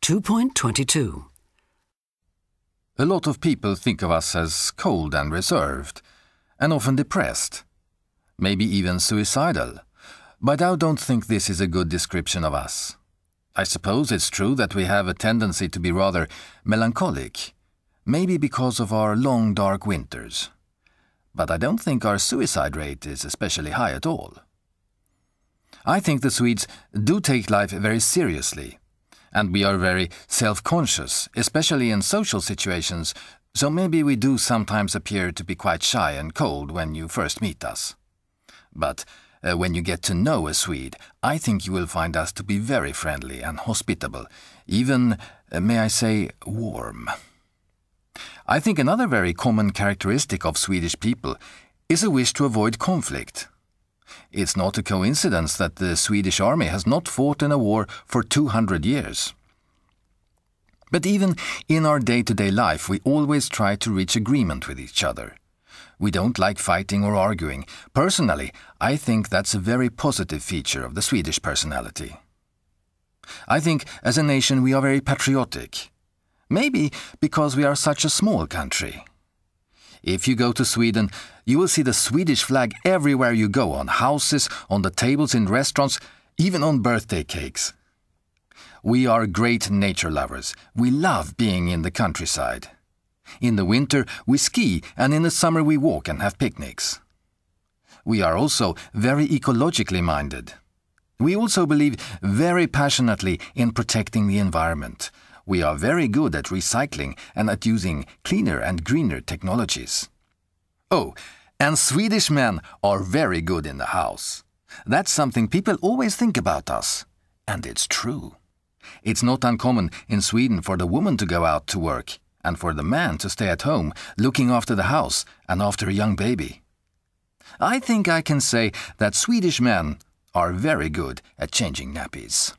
2.22. A lot of people think of us as cold and reserved, and often depressed, maybe even suicidal, but I don't think this is a good description of us. I suppose it's true that we have a tendency to be rather melancholic, maybe because of our long dark winters. But I don't think our suicide rate is especially high at all. I think the Swedes do take life very seriously, and we are very self-conscious, especially in social situations, so maybe we do sometimes appear to be quite shy and cold when you first meet us. But when you get to know a Swede, I think you will find us to be very friendly and hospitable, even, may I say, warm. I think another very common characteristic of Swedish people is a wish to avoid conflict. It's not a coincidence that the Swedish army has not fought in a war for 200 years. But even in our day-to-day life, we always try to reach agreement with each other. We don't like fighting or arguing. Personally, I think that's a very positive feature of the Swedish personality. I think as a nation we are very patriotic. Maybe because we are such a small country. If you go to Sweden, you will see the Swedish flag everywhere you go, on houses, on the tables in restaurants, even on birthday cakes. We are great nature lovers. We love being in the countryside. In the winter we ski, and in the summer we walk and have picnics. We are also very ecologically minded. We also believe very passionately in protecting the environment. We are very good at recycling and at using cleaner and greener technologies. Oh, and Swedish men are very good in the house. That's something people always think about us. And it's true. It's not uncommon in Sweden for the woman to go out to work and for the man to stay at home looking after the house and after a young baby. I think I can say that Swedish men are very good at changing nappies.